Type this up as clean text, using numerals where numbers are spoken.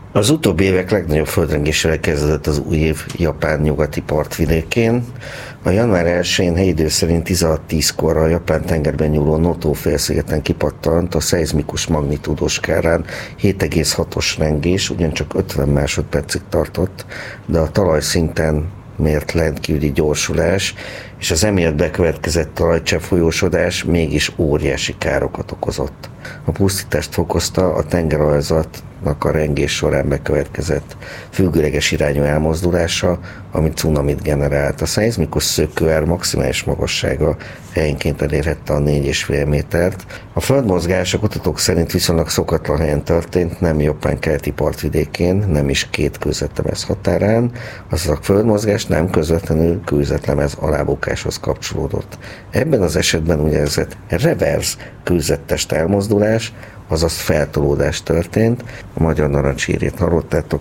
Az utóbbi évek legnagyobb földrengésével kezdődött az új év Japán nyugati partvidékén. A január 1-én helyi idő szerint 16:10-kor a Japán tengerben nyúló Noto félszigeten kipattant a szeizmikus magnitúdós skálán 7,6-os rengés, ugyancsak 50 másodpercig tartott, de a talajszinten mért rendkívüli gyorsulás és az emiatt bekövetkezett talajcsepp folyósodás mégis óriási károkat okozott. A pusztítást fokozta a tengeralazatnak a rengés során bekövetkezett függőleges irányú elmozdulása, ami cunamit generált. A szeizmikus szökőár maximális magassága helyenként elérhette a 4,5 métert. A földmozgás a kutatók szerint viszonylag szokatlan helyen történt, nem Japán keleti partvidékén, nem is két kőzetlemez határán, azaz a földmozgás nem közvetlenül kőzetlemez alábukáshoz kapcsolódott. Ebben az esetben úgynevezett reverse kőzettest elmozdulás, azaz feltolódás történt. A Magyar Narancsírét hallottátok,